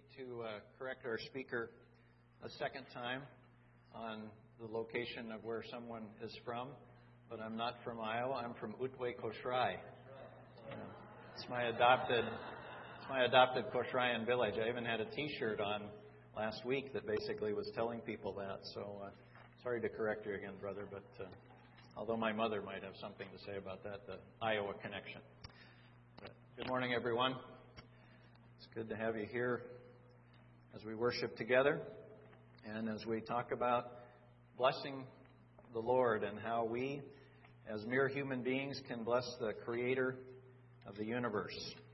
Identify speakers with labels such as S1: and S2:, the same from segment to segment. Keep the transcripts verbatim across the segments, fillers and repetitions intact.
S1: to uh, correct our speaker a second time on the location of where someone is from, but I'm not from Iowa. I'm from Otway Koshrai. Uh, it's my adopted, it's my adopted Koshrayan village. I even had a T-shirt on last week that basically was telling people that. So uh, sorry to correct you again, brother, but uh, although my mother might have something to say about that, the Iowa connection. But good morning, everyone. It's good to have you here as we worship together and as we talk about blessing the Lord and how we, as mere human beings, can bless the Creator of the universe.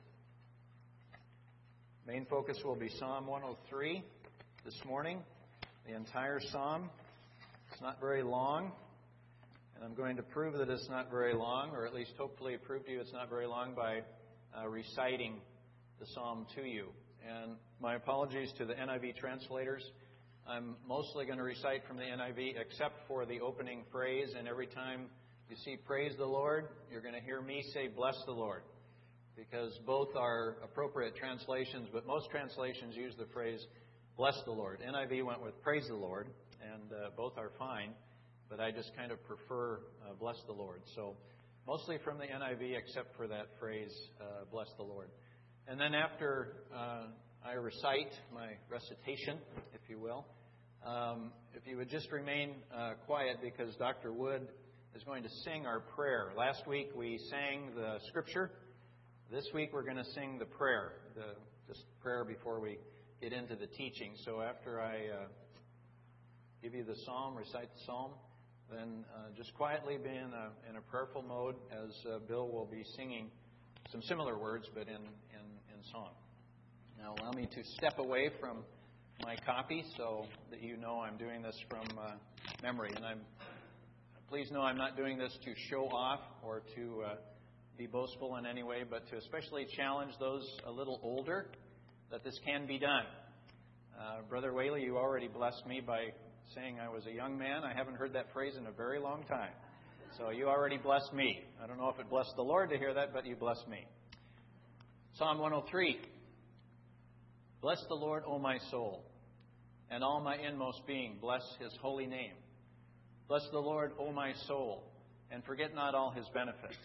S1: Main focus will be Psalm one oh three this morning, the entire psalm. It's not very long, and I'm going to prove that it's not very long, or at least hopefully prove to you it's not very long by uh, reciting the psalm to you. And my apologies to the N I V translators. I'm mostly going to recite from the N I V except for the opening phrase, and every time you see praise the Lord, you're going to hear me say bless the Lord, because both are appropriate translations, but most translations use the phrase bless the Lord. N I V went with praise the Lord, and uh, both are fine, but I just kind of prefer uh, bless the Lord. So mostly from the N I V except for that phrase, uh, bless the Lord. And then after uh, I recite my recitation, if you will, um, if you would just remain uh, quiet, because Doctor Wood is going to sing our prayer. Last week we sang the scripture. This week we're going to sing the prayer, the just prayer before we get into the teaching. So after I uh, give you the psalm, recite the psalm, then uh, just quietly be in a, in a prayerful mode as uh, Bill will be singing some similar words, but in, in, in song. Now allow me to step away from my copy so that you know I'm doing this from uh, memory. And I'm please know I'm not doing this to show off or to uh, be boastful in any way, but to especially challenge those a little older that this can be done. Uh, Brother Whaley, you already blessed me by saying I was a young man. I haven't heard that phrase in a very long time. So you already blessed me. I don't know if it blessed the Lord to hear that, but you blessed me. Psalm one oh three. Bless the Lord, O my soul, and all my inmost being. Bless His holy name. Bless the Lord, O my soul, and forget not all His benefits,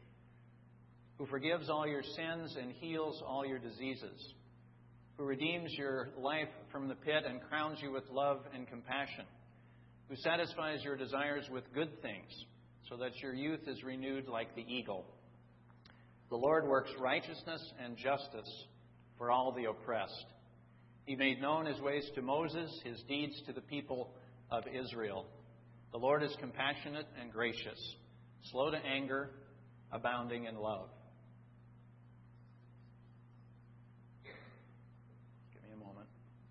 S1: who forgives all your sins and heals all your diseases, who redeems your life from the pit and crowns you with love and compassion, who satisfies your desires with good things, so that your youth is renewed like the eagle. The Lord works righteousness and justice for all the oppressed. He made known His ways to Moses, His deeds to the people of Israel. The Lord is compassionate and gracious, slow to anger, abounding in love. Give me a moment.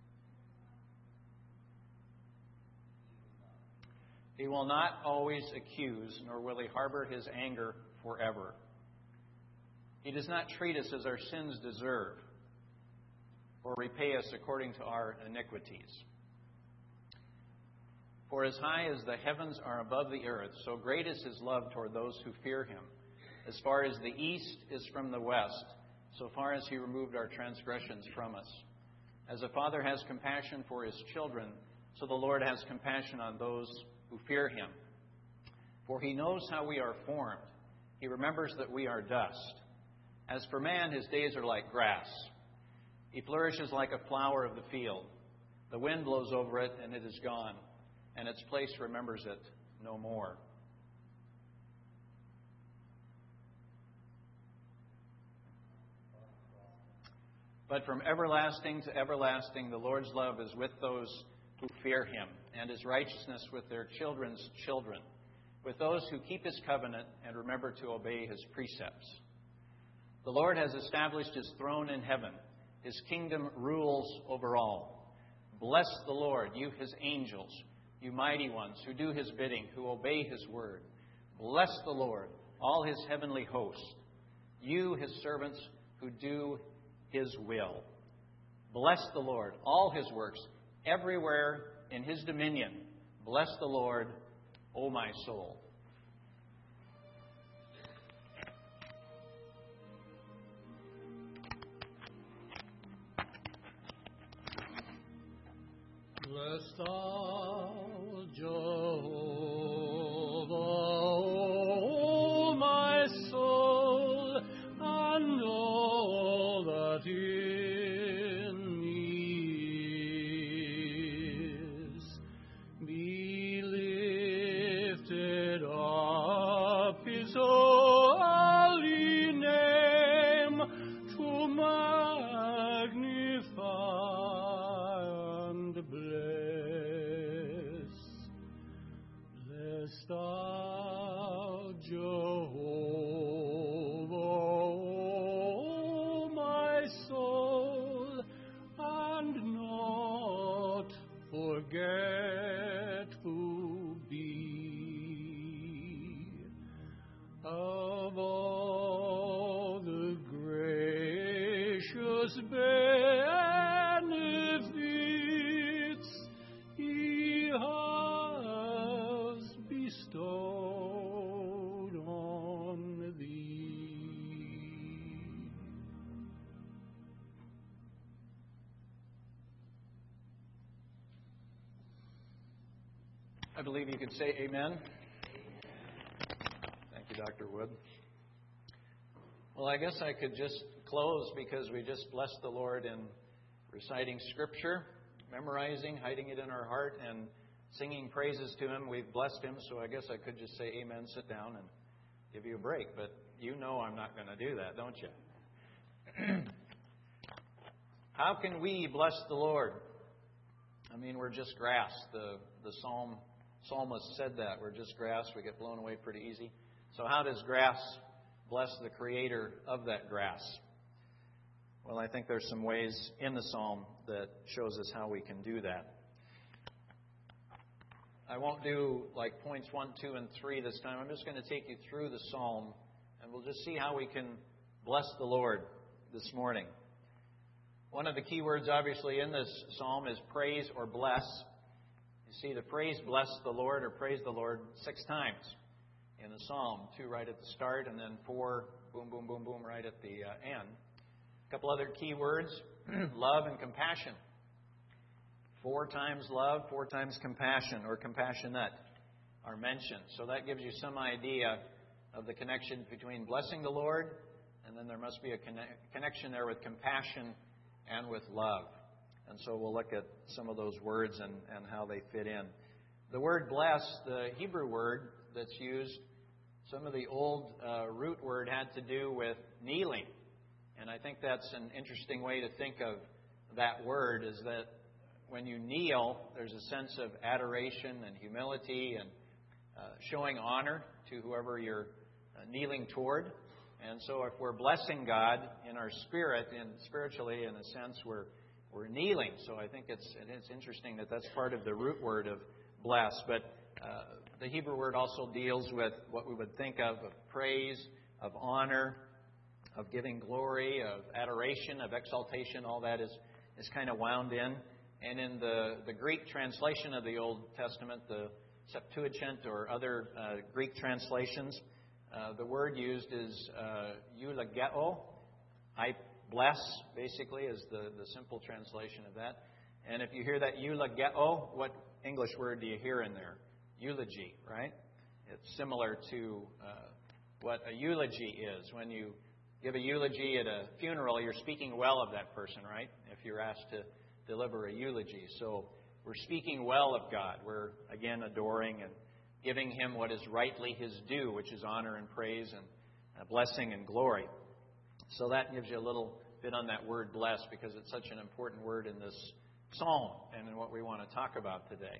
S1: He will not always accuse, nor will He harbor His anger forever. He does not treat us as our sins deserve, or repay us according to our iniquities. For as high as the heavens are above the earth, so great is His love toward those who fear Him. As far as the east is from the west, so far as He removed our transgressions from us. As a father has compassion for his children, so the Lord has compassion on those who fear Him. For He knows how we are formed. He remembers that we are dust. As for man, his days are like grass. He flourishes like a flower of the field. The wind blows over it, and it is gone, and its place remembers it no more. But from everlasting to everlasting, the Lord's love is with those who fear Him, and His righteousness with their children's children, with those who keep His covenant and remember to obey His precepts. The Lord has established His throne in heaven. His kingdom rules over all. Bless the Lord, you His angels, you mighty ones who do His bidding, who obey His word. Bless the Lord, all His heavenly hosts, you His servants who do His will. Bless the Lord, all His works, everywhere in His dominion. Bless the Lord, O my soul.
S2: Bless thou Jehovah, O my soul, and all that in me is. Be lifted up His holy name to magnify and bless. Bless thou Jehovah, O my soul, and not forget to be of all the gracious benefits He has bestowed on thee.
S1: I believe you could say amen. Thank you, Doctor Wood. Well, I guess I could just close because we just blessed the Lord in reciting Scripture, memorizing, hiding it in our heart, and singing praises to Him. We've blessed Him, so I guess I could just say amen, sit down, and give you a break. But you know I'm not going to do that, don't you? How can we bless the Lord? I mean, we're just grass. The the psalm psalmist said that. We're just grass. We get blown away pretty easy. So how does grass bless the Creator of that grass? Well, I think there's some ways in the psalm that shows us how we can do that. I won't do like points one, two, and three this time. I'm just going to take you through the psalm, and we'll just see how we can bless the Lord this morning. One of the key words, obviously, in this psalm is praise or bless. You see the phrase bless the Lord or praise the Lord six times in the psalm. Two right at the start, and then four, boom, boom, boom, boom, right at the uh, end. A couple other key words, love and compassion. Four times love, four times compassion or compassionate are mentioned. So that gives you some idea of the connection between blessing the Lord, and then there must be a conne- connection there with compassion and with love. And so we'll look at some of those words and, and how they fit in. The word bless, the Hebrew word that's used, some of the old uh, root word had to do with kneeling. And I think that's an interesting way to think of that word, is that when you kneel, there's a sense of adoration and humility and uh, showing honor to whoever you're uh, kneeling toward. And so if we're blessing God in our spirit, and spiritually, in a sense, we're we're kneeling. So I think it's it's interesting that that's part of the root word of bless. But uh, the Hebrew word also deals with what we would think of of praise, of honor, of giving glory, of adoration, of exaltation. All that is, is kind of wound in. And in the, the Greek translation of the Old Testament, the Septuagint or other uh, Greek translations, uh, the word used is uh, eulogeo. I bless, basically, is the, the simple translation of that. And if you hear that eulogeo, what English word do you hear in there? Eulogy, right? It's similar to uh, what a eulogy is. When you give a eulogy at a funeral, you're speaking well of that person, right? If you're asked to deliver a eulogy. So we're speaking well of God. We're, again, adoring and giving Him what is rightly His due, which is honor and praise and uh, blessing and glory. So that gives you a little bit on that word bless, because it's such an important word in this psalm and in what we want to talk about today.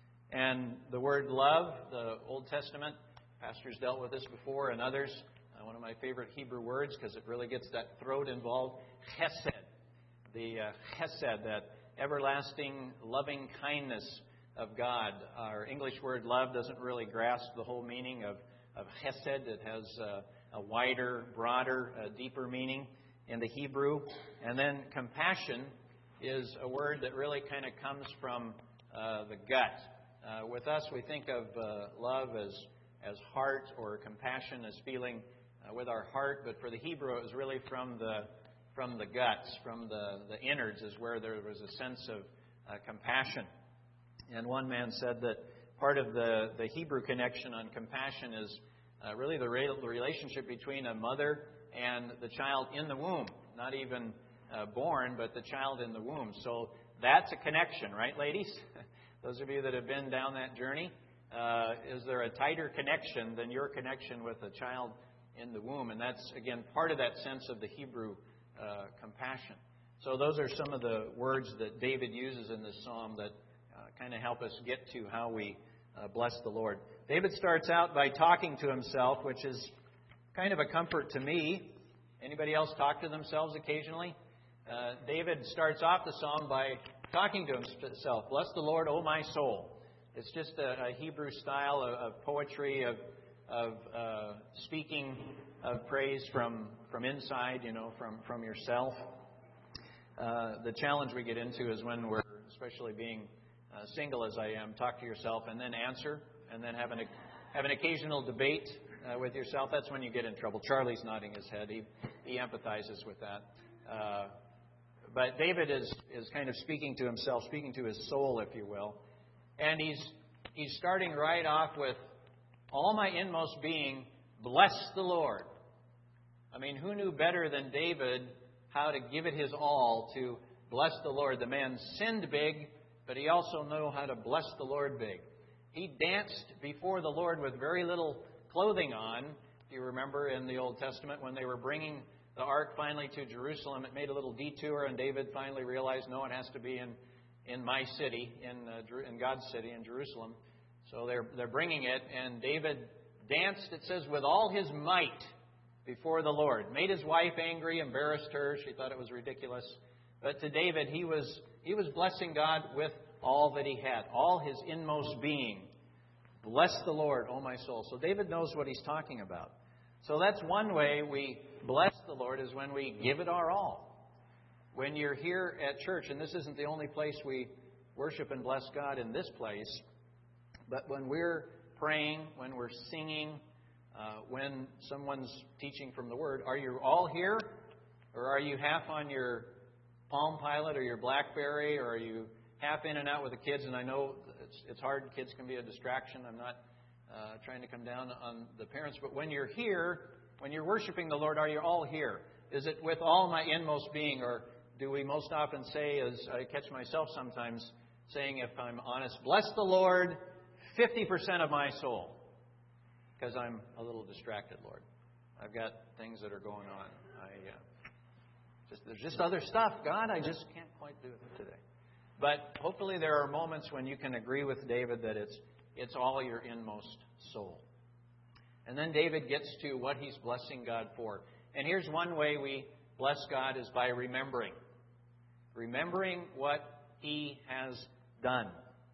S1: And the word love, the Old Testament, pastors dealt with this before, and others. Uh, one of my favorite Hebrew words, because it really gets that throat involved, chesed. The uh, chesed, that everlasting loving kindness of God. Our English word love doesn't really grasp the whole meaning of, of chesed. It has uh, a wider, broader, uh, deeper meaning in the Hebrew. And then compassion is a word that really kind of comes from uh, the gut. Uh, with us, we think of uh, love as, as heart, or compassion as feeling uh, with our heart. But for the Hebrew, it was really from the from the guts, from the, the innards, is where there was a sense of uh, compassion. And one man said that part of the, the Hebrew connection on compassion is uh, really the re- relationship between a mother and the child in the womb. Not even uh, born, but the child in the womb. So that's a connection, right, ladies? Those of you that have been down that journey, uh, is there a tighter connection than your connection with a child in the womb? And that's, again, part of that sense of the Hebrew uh, compassion. So those are some of the words that David uses in this psalm that uh, kind of help us get to how we uh, bless the Lord. David starts out by talking to himself, which is kind of a comfort to me. Anybody else talk to themselves occasionally? Uh, David starts off the psalm by talking to himself. Bless the Lord, O my soul. It's just a, a Hebrew style of, of poetry, of, of uh, speaking of praise from, from inside, you know, from, from yourself. Uh, the challenge we get into is when we're, especially being uh, single as I am, talk to yourself and then answer, and then have an, have an occasional debate uh, with yourself. That's when you get in trouble. Charlie's nodding his head. He, he empathizes with that. Uh, but David is, is kind of speaking to himself, speaking to his soul, if you will. And he's, he's starting right off with, all my inmost being, bless the Lord. I mean, who knew better than David how to give it his all to bless the Lord? The man sinned big, but he also knew how to bless the Lord big. He danced before the Lord with very little clothing on. If you remember in the Old Testament, when they were bringing the ark finally to Jerusalem, it made a little detour, and David finally realized, no, it has to be in, in my city, in, uh, in God's city, in Jerusalem. So they're, they're bringing it, and David danced, it says, with all his might before the Lord. Made his wife angry, embarrassed her. She thought it was ridiculous. But to David, he was he was blessing God with all that he had, all his inmost being. Bless the Lord, O my soul. So David knows what he's talking about. So that's one way we bless the Lord, is when we give it our all. When you're here at church, and this isn't the only place we worship and bless God in this place, but when we're praying, when we're singing, Uh, when someone's teaching from the Word, are you all here? Or are you half on your Palm Pilot or your BlackBerry? Or are you half in and out with the kids? And I know it's, it's hard. Kids can be a distraction. I'm not uh, trying to come down on the parents. But when you're here, when you're worshiping the Lord, are you all here? Is it with all my inmost being? Or do we most often say, as I catch myself sometimes saying, if I'm honest, bless the Lord, fifty percent of my soul. Because I'm a little distracted, Lord. I've got things that are going on. I uh, just there's just other stuff. God, I just can't quite do it today. But hopefully there are moments when you can agree with David that it's it's all your inmost soul. And then David gets to what he's blessing God for. And here's one way we bless God is by remembering. Remembering what He has done.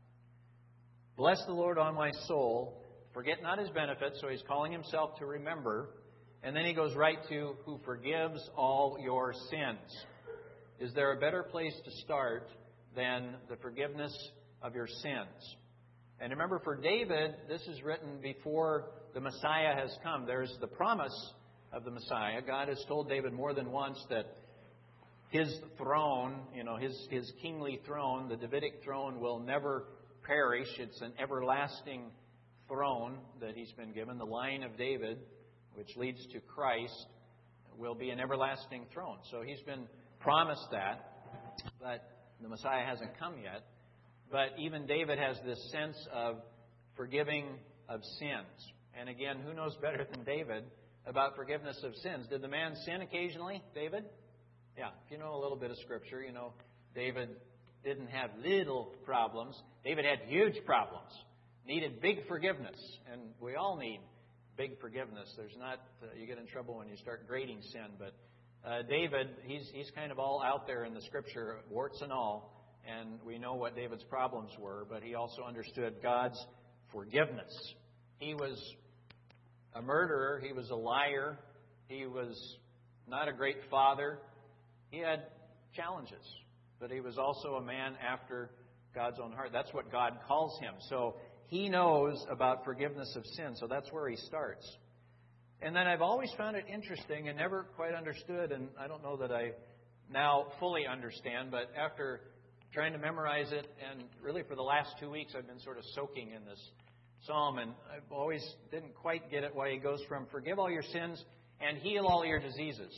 S1: Bless the Lord, on my soul. Forget not His benefits, so he's calling himself to remember. And then he goes right to who forgives all your sins. Is there a better place to start than the forgiveness of your sins? And remember, for David, this is written before the Messiah has come. There's the promise of the Messiah. God has told David more than once that his throne, you know, his, his kingly throne, the Davidic throne, will never perish. It's an everlasting throne that he's been given. The line of David, which leads to Christ, will be an everlasting throne. So he's been promised that, but the Messiah hasn't come yet. But even David has this sense of forgiving of sins. And again, who knows better than David about forgiveness of sins? Did the man sin occasionally, David? Yeah, if you know a little bit of Scripture, you know David didn't have little problems. David had huge problems. Needed big forgiveness. And we all need big forgiveness. There's not, uh, you get in trouble when you start grading sin. But uh, David, he's, he's kind of all out there in the Scripture, warts and all. And we know what David's problems were. But he also understood God's forgiveness. He was a murderer. He was a liar. He was not a great father. He had challenges. But he was also a man after God's own heart. That's what God calls him. So he knows about forgiveness of sin. So that's where he starts. And then I've always found it interesting and never quite understood, and I don't know that I now fully understand, but after trying to memorize it, and really for the last two weeks I've been sort of soaking in this psalm, and I've always didn't quite get it why he goes from forgive all your sins and heal all your diseases.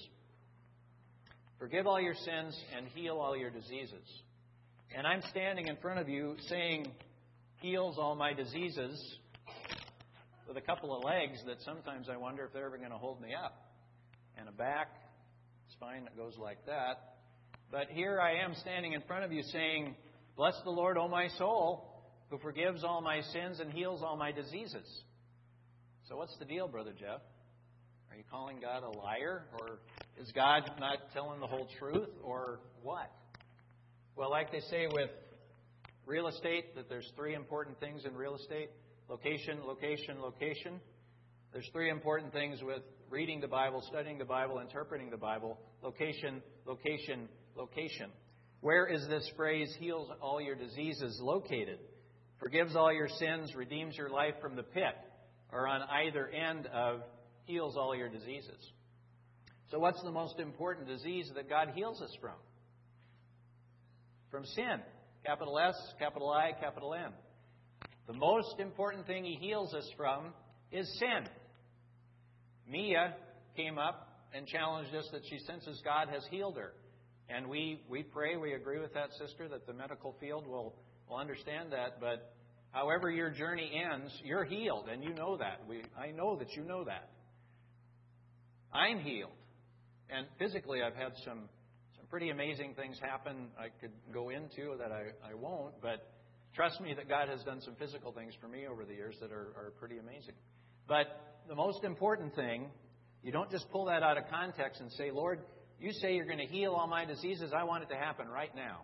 S1: Forgive all your sins and heal all your diseases. And I'm standing in front of you saying heals all my diseases with a couple of legs that sometimes I wonder if they're ever going to hold me up. And a back, spine that goes like that. But here I am standing in front of you saying, bless the Lord, O my soul, who forgives all my sins and heals all my diseases. So what's the deal, Brother Jeff? Are you calling God a liar? Or is God not telling the whole truth? Or what? Well, like they say with real estate, that there's three important things in real estate. Location, location, location. There's three important things with reading the Bible, studying the Bible, interpreting the Bible. Location, location, location. Where is this phrase, heals all your diseases, located? Forgives all your sins, redeems your life from the pit, or on either end of heals all your diseases. So what's the most important disease that God heals us from? From sin. Capital S, capital I, capital N. The most important thing He heals us from is sin. Mia came up and challenged us that she senses God has healed her. And we, we pray, we agree with that sister, that the medical field will, will understand that. But however your journey ends, you're healed, and you know that. We, I know that you know that. I'm healed. And physically, I've had some, some pretty amazing things happen I could go into that I, I won't. But trust me that God has done some physical things for me over the years that are, are pretty amazing. But the most important thing, you don't just pull that out of context and say, Lord, you say you're going to heal all my diseases. I want it to happen right now.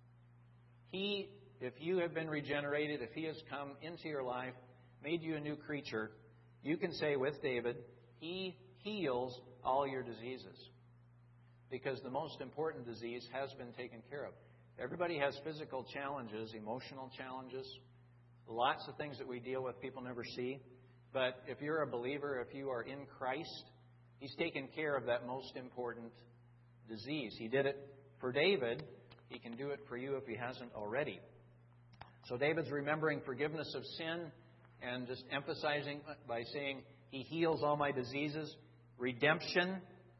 S1: He, if you have been regenerated, if He has come into your life, made you a new creature, you can say with David, He heals all your diseases. Because the most important disease has been taken care of. Everybody has physical challenges, emotional challenges, lots of things that we deal with people never see. But if you're a believer, if you are in Christ, He's taken care of that most important disease. He did it for David. He can do it for you if He hasn't already. So David's remembering forgiveness of sin and just emphasizing by saying, He heals all my diseases. Redemption.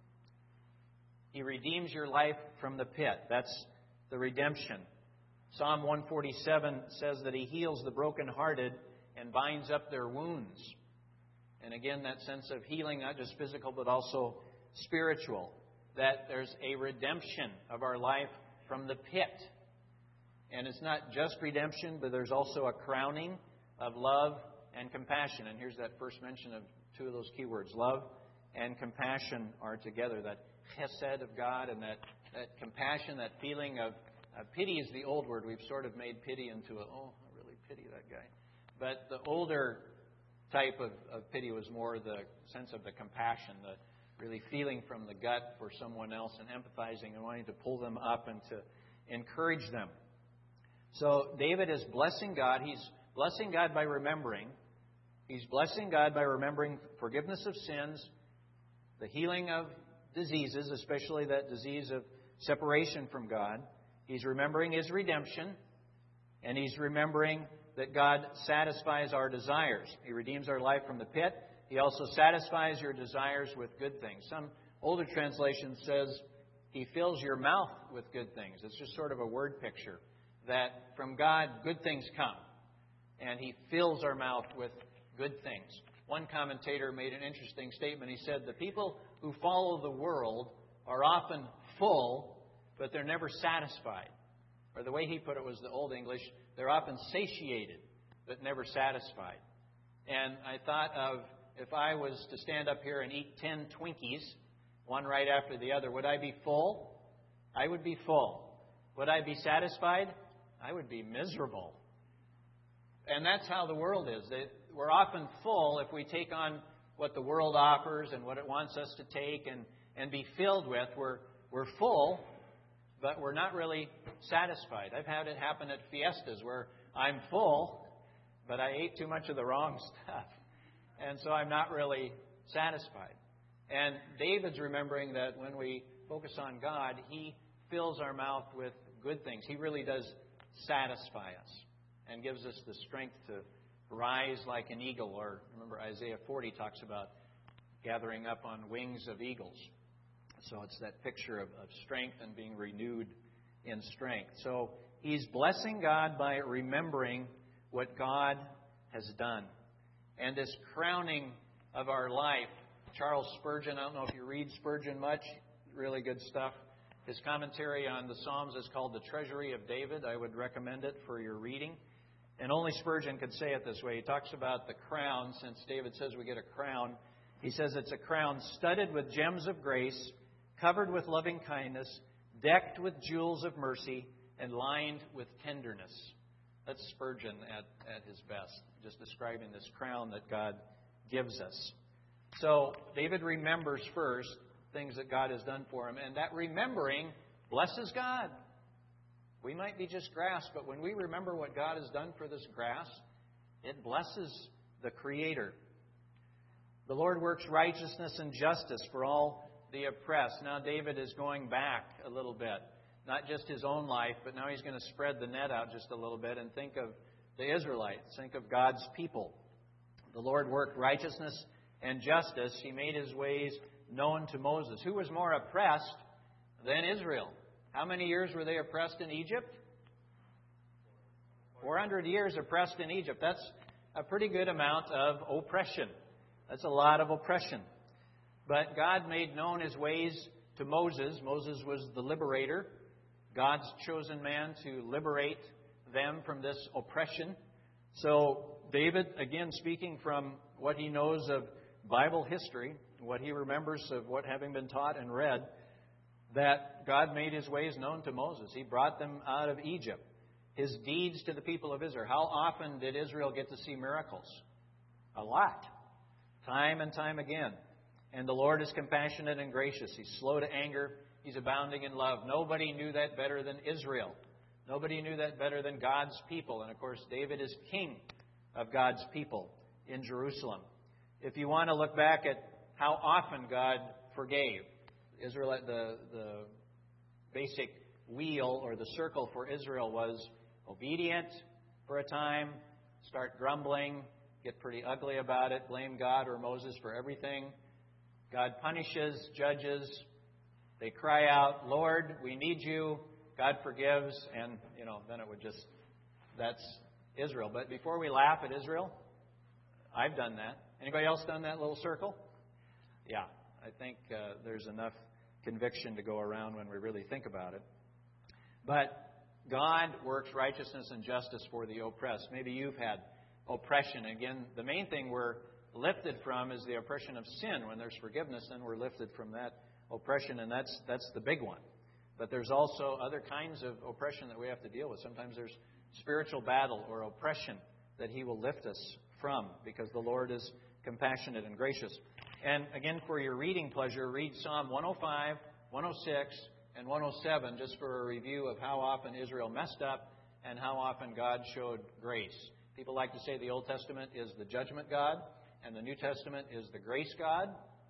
S1: He redeems your life from the pit. That's the redemption. Psalm one forty-seven says that He heals the brokenhearted and binds up their wounds. And again, that sense of healing, not just physical, but also spiritual. That there's a redemption of our life from the pit. And it's not just redemption, but there's also a crowning of love and compassion. And here's that first mention of two of those key words. Love and compassion are together. That chesed of God and that, that compassion, that feeling of uh, pity is the old word. We've sort of made pity into a, oh, I really pity that guy. But the older type of, of pity was more the sense of the compassion, the really feeling from the gut for someone else and empathizing and wanting to pull them up and to encourage them. So David is blessing God. He's blessing God by remembering. He's blessing God by remembering forgiveness of sins, the healing of diseases, especially that disease of separation from God. He's remembering His redemption, and he's remembering that God satisfies our desires. He redeems our life from the pit. He also satisfies your desires with good things. Some older translation says He fills your mouth with good things. It's just sort of a word picture that from God, good things come. And He fills our mouth with good things. One commentator made an interesting statement. He said, the people who follow the world are often full, but they're never satisfied. Or the way he put it was the Old English, they're often satiated, but never satisfied. And I thought of, if I was to stand up here and eat ten Twinkies, one right after the other, would I be full? I would be full. Would I be satisfied? I would be miserable. And that's how the world is. We're often full if we take on what the world offers and what it wants us to take and, and be filled with. We're, we're full, but we're not really satisfied. I've had it happen at fiestas where I'm full, but I ate too much of the wrong stuff. And so I'm not really satisfied. And David's remembering that when we focus on God, He fills our mouth with good things. He really does satisfy us and gives us the strength to rise like an eagle. Or remember, Isaiah forty talks about gathering up on wings of eagles. So it's that picture of, of strength and being renewed in strength. So he's blessing God by remembering what God has done. And this crowning of our life, Charles Spurgeon, I don't know if you read Spurgeon much, really good stuff. His commentary on the Psalms is called The Treasury of David. I would recommend it for your reading. And only Spurgeon could say it this way. He talks about the crown, since David says we get a crown. He says it's a crown studded with gems of grace, covered with loving kindness, decked with jewels of mercy, and lined with tenderness. That's Spurgeon at, at his best, just describing this crown that God gives us. So David remembers first things that God has done for him, and that remembering blesses God. We might be just grass, but when we remember what God has done for this grass, it blesses the Creator. The Lord works righteousness and justice for all the oppressed. Now David is going back a little bit. Not just his own life, but now he's going to spread the net out just a little bit and think of the Israelites. Think of God's people. The Lord worked righteousness and justice. He made His ways known to Moses. Who was more oppressed than Israel? How many years were they oppressed in Egypt? four hundred years oppressed in Egypt. That's a pretty good amount of oppression. That's a lot of oppression. But God made known His ways to Moses. Moses was the liberator. God's chosen man to liberate them from this oppression. So David, again, speaking from what he knows of Bible history, what he remembers of what having been taught and read, that God made His ways known to Moses. He brought them out of Egypt. His deeds to the people of Israel. How often did Israel get to see miracles? A lot. Time and time again. And the Lord is compassionate and gracious. He's slow to anger. He's abounding in love. Nobody knew that better than Israel. Nobody knew that better than God's people. And of course, David is king of God's people in Jerusalem. If you want to look back at how often God forgave, Israel, the, the basic wheel or the circle for Israel was obedient for a time, start grumbling, get pretty ugly about it, blame God or Moses for everything. God punishes, judges. They cry out, Lord, we need you. God forgives. And, you know, then it would just, that's Israel. But before we laugh at Israel, I've done that. Anybody else done that little circle? Yeah, I think uh, there's enough conviction to go around when we really think about it. But God works righteousness and justice for the oppressed. Maybe you've had oppression. Again, the main thing we're lifted from is the oppression of sin. When there's forgiveness, then we're lifted from that oppression, and that's that's the big one. But there's also other kinds of oppression that we have to deal with. Sometimes there's spiritual battle or oppression that He will lift us from, because the Lord is compassionate and gracious. And again, for your reading pleasure, read Psalm one oh five, one oh six, and one oh seven, just for a review of how often Israel messed up and how often God showed grace. People like to say the Old Testament is the judgment God, and the New Testament is the grace God.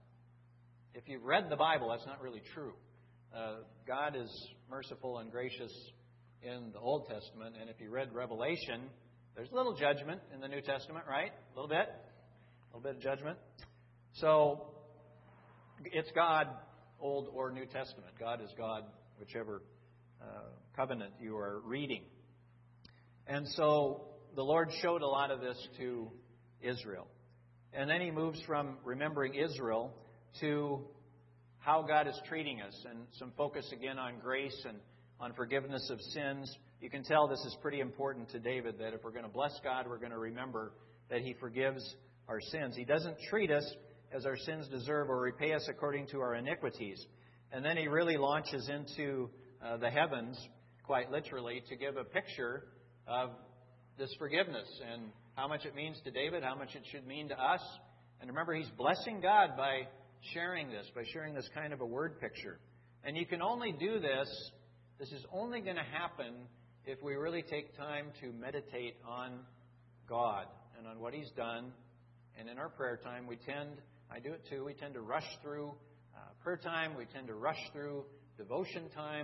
S1: If you've read the Bible, that's not really true. Uh, God is merciful and gracious in the Old Testament, and if you read Revelation, there's a little judgment in the New Testament, right? A little bit. A little bit of judgment. So, it's God, Old or New Testament. God is God, whichever uh, covenant you are reading. And so, the Lord showed a lot of this to Israel. And then He moves from remembering Israel to how God is treating us, and some focus again on grace and on forgiveness of sins. You can tell this is pretty important to David, that if we're going to bless God, we're going to remember that He forgives our sins. He doesn't treat us as our sins deserve or repay us according to our iniquities. And then He really launches into uh, the heavens, quite literally, to give a picture of this forgiveness and how much it means to David, how much it should mean to us. And remember, he's blessing God by sharing this, by sharing this kind of a word picture. And you can only do this, this is only going to happen if we really take time to meditate on God and on what He's done. And in our prayer time, we tend, I do it too, we tend to rush through uh, prayer time, we tend to rush through devotion time,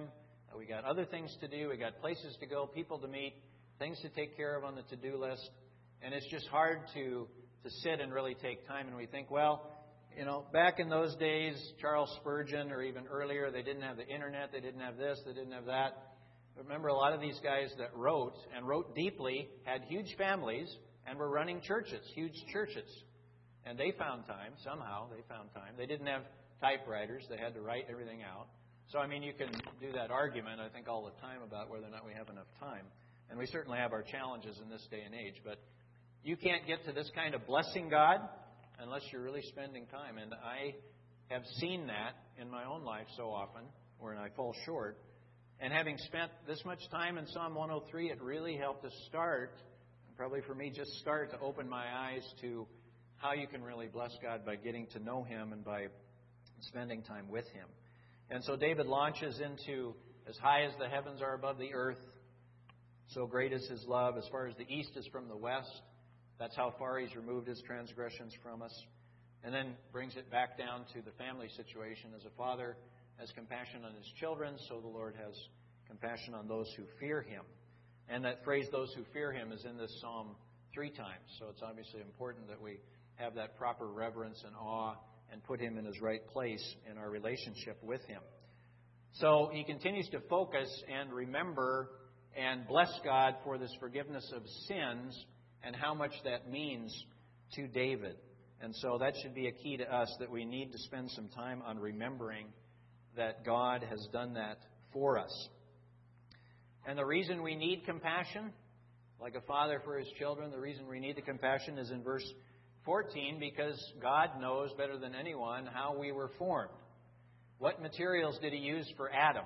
S1: We got other things to do. We got places to go, people to meet, things to take care of on the to-do list. And it's just hard to, to sit and really take time. And we think, well, you know, back in those days, Charles Spurgeon, or even earlier, they didn't have the internet, they didn't have this, they didn't have that. But remember, a lot of these guys that wrote, and wrote deeply, had huge families, and were running churches, huge churches. And they found time, somehow they found time. They didn't have typewriters, they had to write everything out. So, I mean, you can do that argument, I think, all the time about whether or not we have enough time. And we certainly have our challenges in this day and age. But you can't get to this kind of blessing God unless you're really spending time. And I have seen that in my own life so often, where I fall short. And having spent this much time in Psalm one oh three, it really helped us start, and probably for me just start, to open my eyes to how you can really bless God by getting to know Him and by spending time with Him. And so David launches into, as high as the heavens are above the earth, so great is His love. As far as the east is from the west, that's how far He's removed His transgressions from us. And then brings it back down to the family situation. As a father has compassion on his children, so the Lord has compassion on those who fear Him. And that phrase, those who fear Him, is in this psalm three times. So it's obviously important that we have that proper reverence and awe and put Him in His right place in our relationship with Him. So he continues to focus and remember and bless God for this forgiveness of sins and how much that means to David. And so that should be a key to us, that we need to spend some time on remembering that God has done that for us. And the reason we need compassion, like a father for his children, the reason we need the compassion is in verse fourteen, because God knows better than anyone how we were formed. What materials did He use for Adam?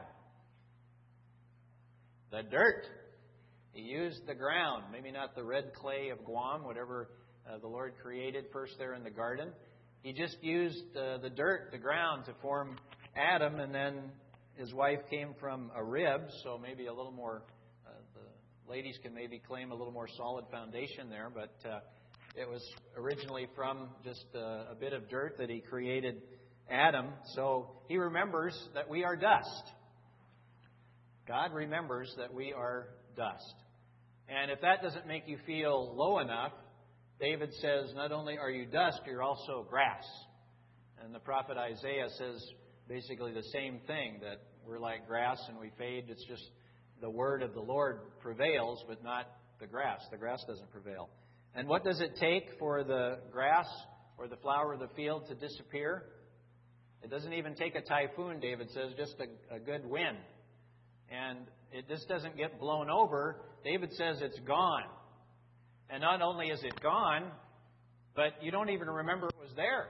S1: The dirt. He used the ground, maybe not the red clay of Guam, whatever uh, the Lord created first there in the garden. He just used uh, the dirt, the ground, to form Adam, and then his wife came from a rib, so maybe a little more, uh, the ladies can maybe claim a little more solid foundation there, but uh, it was originally from just a, a bit of dirt that He created Adam. So He remembers that we are dust. God remembers that we are dust. And if that doesn't make you feel low enough, David says, not only are you dust, you're also grass. And the prophet Isaiah says basically the same thing, that we're like grass and we fade. It's just the word of the Lord prevails, but not the grass. The grass doesn't prevail. And what does it take for the grass or the flower of the field to disappear? It doesn't even take a typhoon, David says, just a, a good wind. And it just doesn't get blown over. David says it's gone. And not only is it gone, but you don't even remember it was there.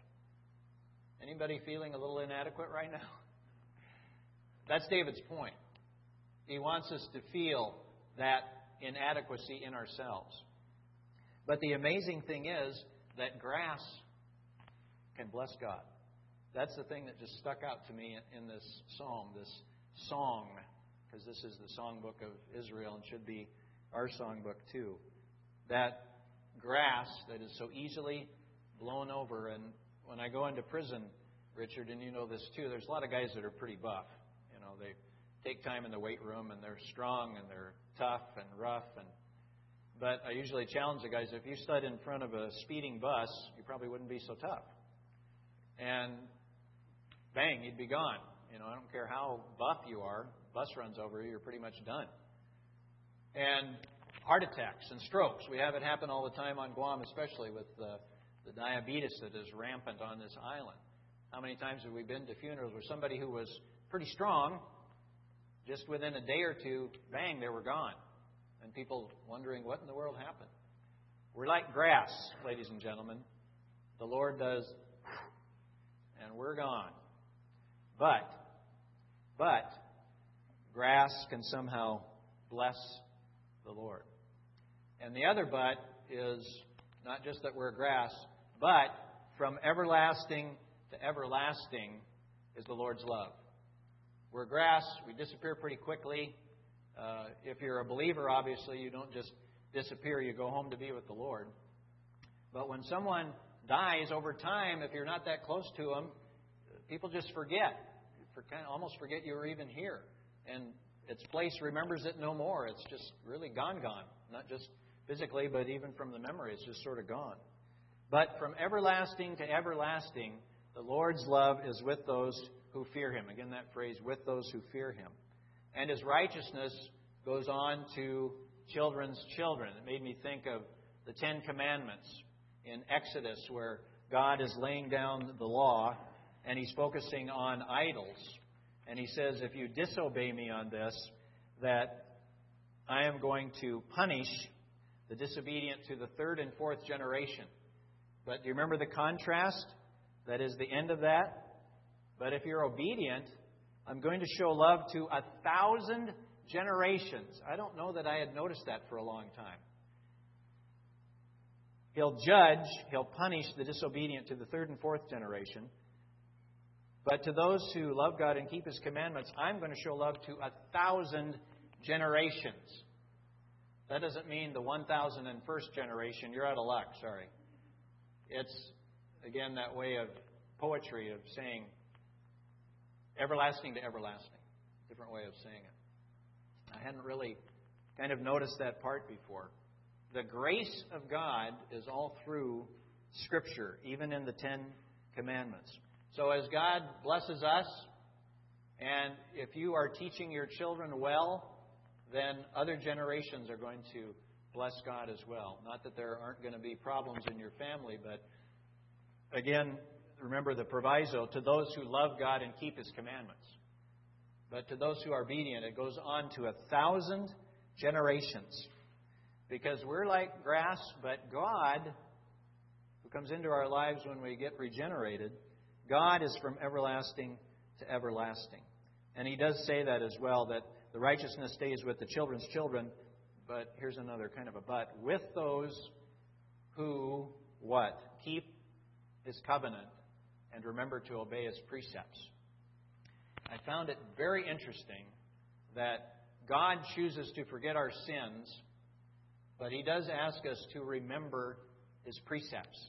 S1: Anybody feeling a little inadequate right now? That's David's point. He wants us to feel that inadequacy in ourselves. But the amazing thing is that grass can bless God. That's the thing that just stuck out to me in this psalm, this song, because this is the songbook of Israel and should be our songbook too. That grass that is so easily blown over. And when I go into prison, Richard, and you know this too, there's a lot of guys that are pretty buff. You know, they take time in the weight room and they're strong and they're tough and rough. And But I usually challenge the guys, if you stood in front of a speeding bus, you probably wouldn't be so tough. And bang, you'd be gone. You know, I don't care how buff you are, bus runs over you, you're pretty much done. And heart attacks and strokes, we have it happen all the time on Guam, especially with the, the diabetes that is rampant on this island. How many times have we been to funerals where somebody who was pretty strong, just within a day or two, bang, they were gone. And people wondering, what in the world happened? We're like grass, ladies and gentlemen. The Lord does, and we're gone. But, but, grass can somehow bless the Lord. And the other but is not just that we're grass, but from everlasting to everlasting is the Lord's love. We're grass, we disappear pretty quickly. Uh, if you're a believer, obviously, you don't just disappear, you go home to be with the Lord. But when someone dies over time, if you're not that close to them, people just forget. You kind of almost forget you were even here. and its place remembers it no more. It's just really gone, gone. Not just physically, but even from the memory, it's just sort of gone. But from everlasting to everlasting, the Lord's love is with those who fear Him. Again, that phrase, with those who fear Him. And His righteousness goes on to children's children. It made me think of the Ten Commandments in Exodus, where God is laying down the law, and He's focusing on idols. And He says, if you disobey Me on this, that I am going to punish the disobedient to the third and fourth generation. But do you remember the contrast? That is the end of that. But if you're obedient, I'm going to show love to a thousand generations. I don't know that I had noticed that for a long time. He'll judge, He'll punish the disobedient to the third and fourth generation. But to those who love God and keep His commandments, I'm going to show love to a thousand generations. That doesn't mean the one thousand first generation. You're out of luck, sorry. It's, again, that way of poetry of saying everlasting to everlasting. Different way of saying it. I hadn't really kind of noticed that part before. The grace of God is all through Scripture, even in the Ten Commandments. So as God blesses us, and if you are teaching your children well, then other generations are going to bless God as well. Not that there aren't going to be problems in your family, but again, remember the proviso, to those who love God and keep His commandments. But to those who are obedient, it goes on to a thousand generations. Because we're like grass, but God, who comes into our lives when we get regenerated, God is from everlasting to everlasting. And He does say that as well, that the righteousness stays with the children's children. But here's another kind of a but. With those who, what? Keep His covenant and remember to obey His precepts. I found it very interesting that God chooses to forget our sins, but He does ask us to remember His precepts.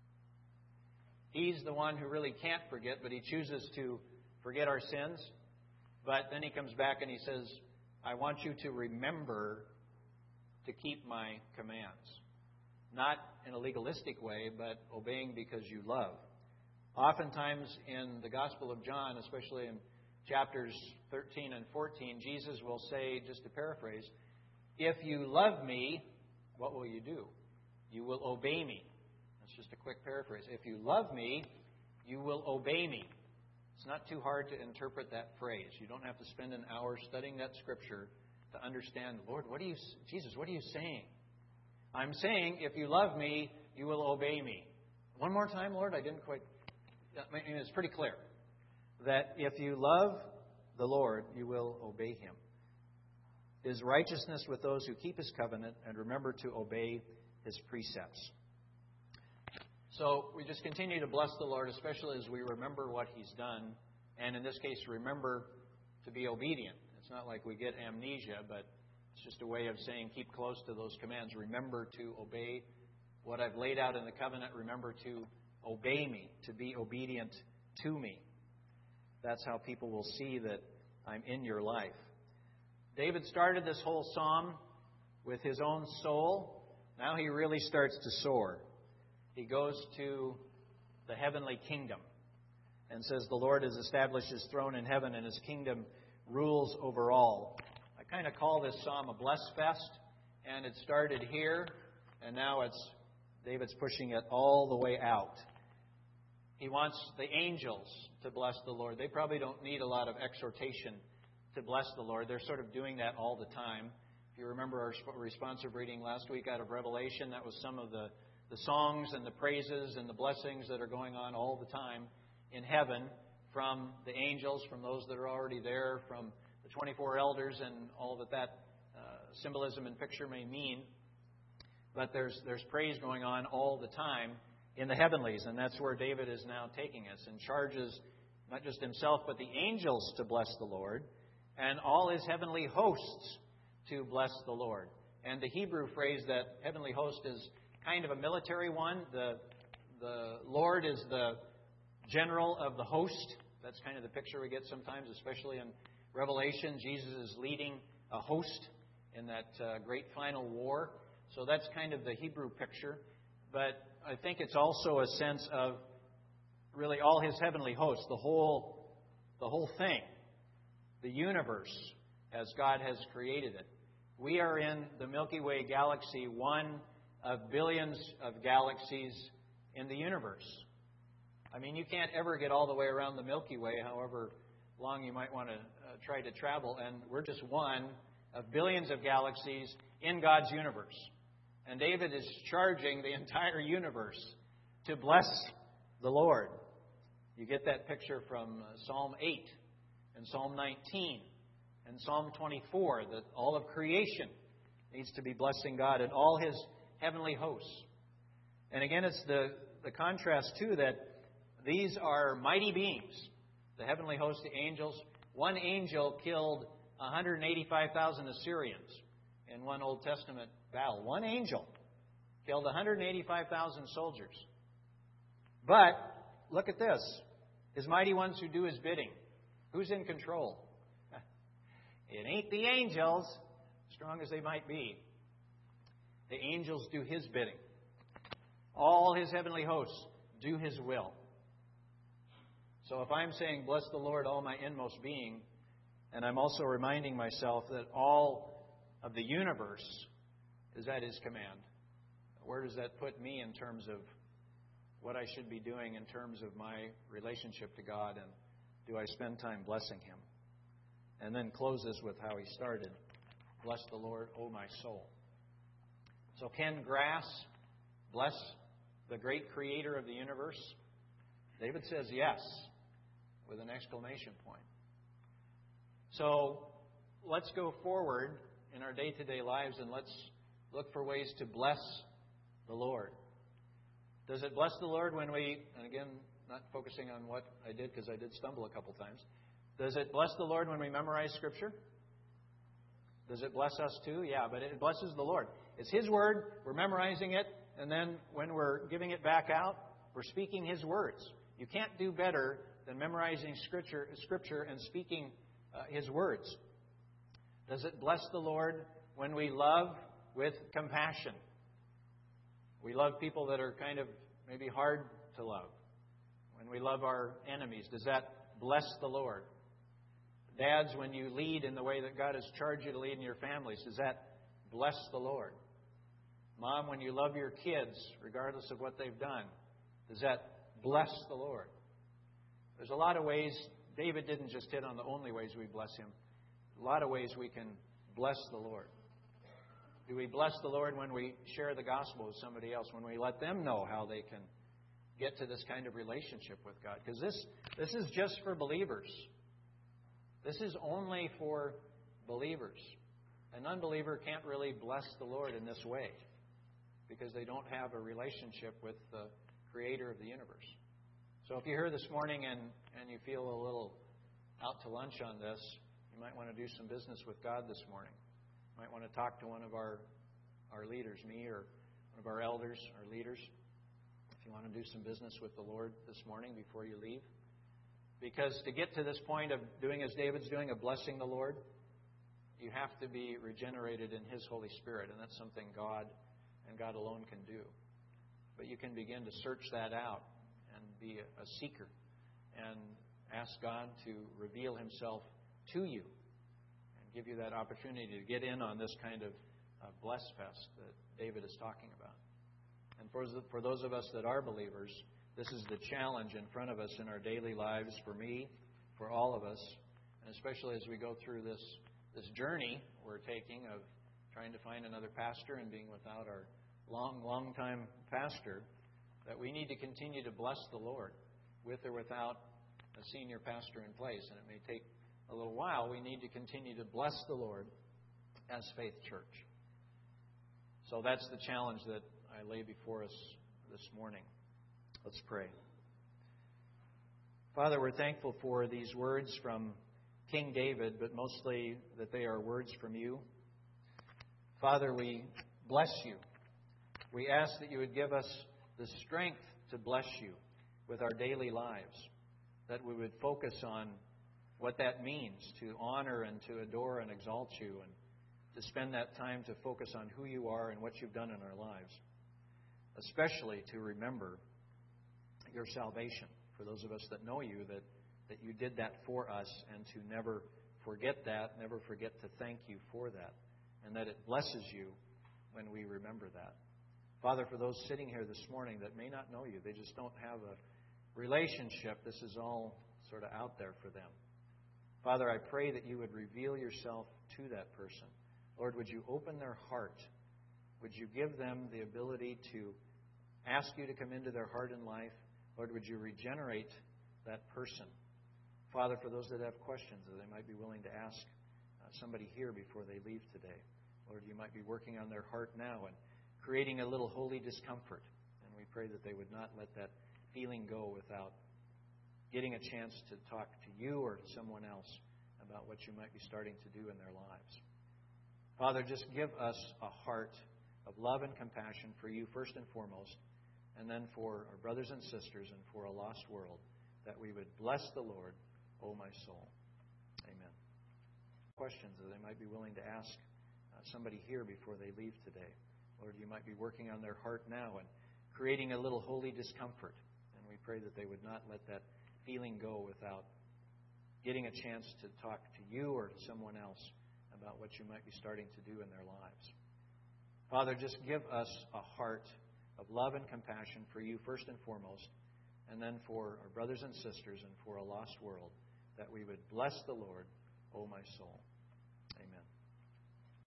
S1: He's the one who really can't forget, but He chooses to forget our sins. But then He comes back and He says, I want you to remember to keep My commands. Not in a legalistic way, but obeying because you love. Oftentimes in the Gospel of John, especially in chapters thirteen and fourteen, Jesus will say, just to paraphrase, if you love Me, what will you do? You will obey Me. That's just a quick paraphrase. If you love Me, you will obey Me. It's not too hard to interpret that phrase. You don't have to spend an hour studying that Scripture to understand, Lord, what are you, Jesus, what are you saying? I'm saying, if you love Me, you will obey Me. One more time, Lord, I didn't quite... I mean, it's pretty clear that if you love the Lord, you will obey Him. His righteousness with those who keep His covenant and remember to obey His precepts. So we just continue to bless the Lord, especially as we remember what He's done. And in this case, remember to be obedient. It's not like we get amnesia, but it's just a way of saying keep close to those commands. Remember to obey what I've laid out in the covenant. Remember to obey Me, to be obedient to Me. That's how people will see that I'm in your life. David started this whole psalm with his own soul. Now he really starts to soar. He goes to the heavenly kingdom and says the Lord has established His throne in heaven and His kingdom rules over all. I kind of call this psalm a bless fest, and it started here, and now it's David's pushing it all the way out. He wants the angels to bless the Lord. They probably don't need a lot of exhortation to bless the Lord. They're sort of doing that all the time. If you remember our responsive reading last week out of Revelation, that was some of the, the songs and the praises and the blessings that are going on all the time in heaven from the angels, from those that are already there, from the twenty-four elders and all that that uh, symbolism and picture may mean. But there's there's praise going on all the time in the heavenlies, and that's where David is now taking us, and charges not just himself but the angels to bless the Lord, and all His heavenly hosts to bless the Lord. And the Hebrew phrase, that heavenly host, is kind of a military one. The the Lord is the general of the host. That's kind of the picture we get sometimes, especially in Revelation, Jesus is leading a host in that uh, great final war. So that's kind of the Hebrew picture. But I think it's also a sense of really all His heavenly hosts, the whole, the whole thing, the universe as God has created it. We are in the Milky Way galaxy, one of billions of galaxies in the universe. I mean, you can't ever get all the way around the Milky Way, however long you might want to uh, try to travel. And we're just one of billions of galaxies in God's universe. And David is charging the entire universe to bless the Lord. You get that picture from Psalm eight and Psalm nineteen and Psalm twenty-four, that all of creation needs to be blessing God and all His heavenly hosts. And again, it's the, the contrast, too, that these are mighty beings, the heavenly host, the angels. One angel killed one hundred eighty-five thousand Assyrians in one Old Testament battle. One angel killed one hundred eighty-five thousand soldiers. But, look at this. His mighty ones who do His bidding. Who's in control? It ain't the angels, strong as they might be. The angels do His bidding. All His heavenly hosts do His will. So if I'm saying, bless the Lord, all my inmost being, and I'm also reminding myself that all of the universe is at His command, where does that put me in terms of what I should be doing in terms of my relationship to God, and do I spend time blessing Him? And then close this with how he started. Bless the Lord, O my soul. So can grass bless the great Creator of the universe? David says yes, with an exclamation point. So let's go forward in our day-to-day lives and let's look for ways to bless the Lord. Does it bless the Lord when we, and again, not focusing on what I did because I did stumble a couple times. Does it bless the Lord when we memorize Scripture? Does it bless us too? Yeah, but it blesses the Lord. It's His Word, we're memorizing it, and then when we're giving it back out, we're speaking His words. You can't do better than memorizing Scripture, Scripture and speaking uh, His words. Does it bless the Lord when we love with compassion? We love people that are kind of maybe hard to love. When we love our enemies, does that bless the Lord? Dads, when you lead in the way that God has charged you to lead in your families, does that bless the Lord? Mom, when you love your kids, regardless of what they've done, does that bless the Lord? There's a lot of ways. David didn't just hit on the only ways we bless Him. A lot of ways we can bless the Lord. Do we bless the Lord when we share the gospel with somebody else, when we let them know how they can get to this kind of relationship with God? Because this, this is just for believers. This is only for believers. An unbeliever can't really bless the Lord in this way because they don't have a relationship with the Creator of the universe. So if you're here this morning and, and you feel a little out to lunch on this, you might want to do some business with God this morning. You might want to talk to one of our, our leaders, me or one of our elders, our leaders, if you want to do some business with the Lord this morning before you leave. Because to get to this point of doing as David's doing, of blessing the Lord, you have to be regenerated in His Holy Spirit. And that's something God and God alone can do. But you can begin to search that out and be a, a seeker and ask God to reveal Himself to you and give you that opportunity to get in on this kind of uh, bless fest that David is talking about. And for, for those of us that are believers, this is the challenge in front of us in our daily lives, for me, for all of us, and especially as we go through this, this journey we're taking of trying to find another pastor and being without our long, long time pastor, that we need to continue to bless the Lord with or without a senior pastor in place. And it may take a little while. We need to continue to bless the Lord as Faith Church. So that's the challenge that I lay before us this morning. Let's pray. Father, we're thankful for these words from King David, but mostly that they are words from You. Father, we bless You. We ask that You would give us the strength to bless You with our daily lives, that we would focus on what that means to honor and to adore and exalt you, and to spend that time to focus on who you are and what you've done in our lives. Especially to remember your salvation. For those of us that know you, that, that you did that for us, and to never forget that, never forget to thank you for that, and that it blesses you when we remember that. Father, for those sitting here this morning that may not know you, they just don't have a relationship, this is all sort of out there for them. Father, I pray that you would reveal yourself to that person. Lord, would you open their heart? Would you give them the ability to ask you to come into their heart and life? Lord, would you regenerate that person? Father, for those that have questions that they might be willing to ask uh, somebody here before they leave today, Lord, you might be working on their heart now and creating a little holy discomfort. And we pray that they would not let that feeling go without getting a chance to talk to you or to someone else about what you might be starting to do in their lives. Father, just give us a heart of love and compassion for you first and foremost, and then for our brothers and sisters and for a lost world, that we would bless the Lord, O my soul. Amen. Questions that they might be willing to ask uh, somebody here before they leave today. Lord, you might be working on their heart now and creating a little holy discomfort. And we pray that they would not let that feeling go without getting a chance to talk to you or to someone else about what you might be starting to do in their lives. Father, just give us a heart of love and compassion for you first and foremost, and then for our brothers and sisters and for a lost world, that we would bless the Lord, O my soul. Amen.